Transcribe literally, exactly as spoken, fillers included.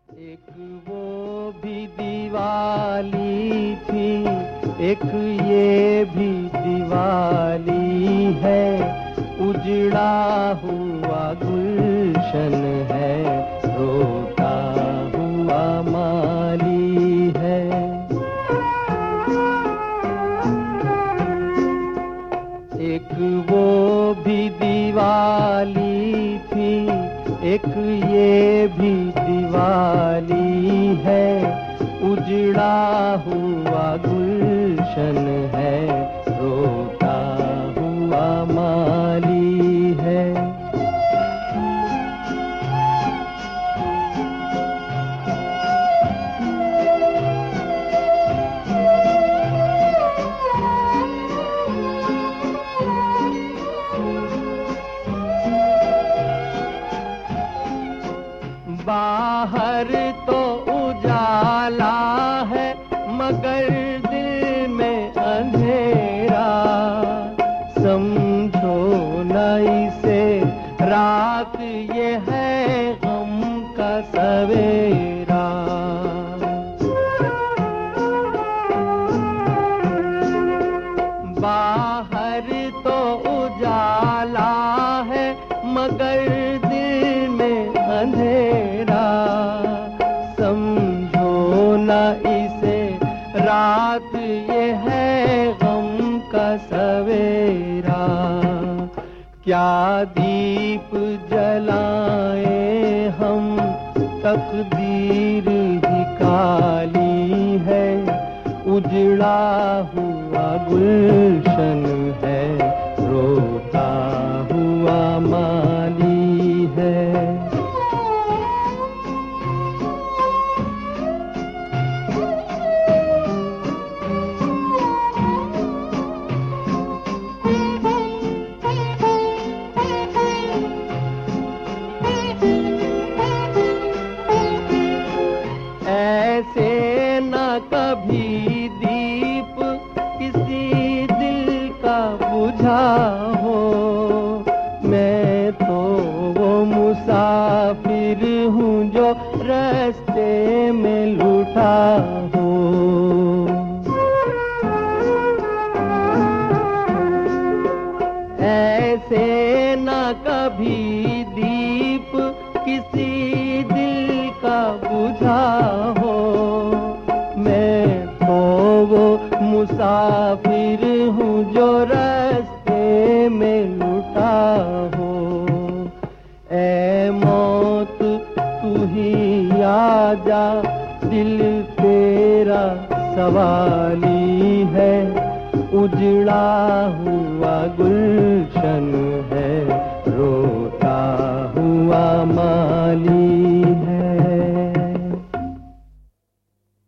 एक वो भी दिवाली थी, एक ये भी दिवाली है, उजड़ा हुआ गुलशन है, रोता हुआ माली है। एक वो भी दिवाली थी, एक ये भी दिवाली है, उजड़ा हुआ गुलशन है, रोता हुआ माली है। बाहर तो उजाला है, मगर दिल में अंधेरा, समझो न इसे रात ये है गम का सवेरा। बाहर तो उजाला है, मगर दिल में अंधेरा, समझो न इसे रात ये है गम का सवेरा। क्या दीप जलाए हम, तकदीर ही काली है, उजड़ा हुआ गुलशन है, रोता हुआ माली है। ऐसे न कभी दीप किसी दिल का बुझा हो, मैं तो वो मुसाफिर हूँ जो रास्ते में लूटा हो। ऐसे न कभी दीप किसी दिल का बुझा हो, मैं तो वो मुसाफिर हूँ जो रास्ते में लुटा हो। ऐ मौत तू ही आजा, दिल तेरा सवाली है, उजड़ा हुआ गुल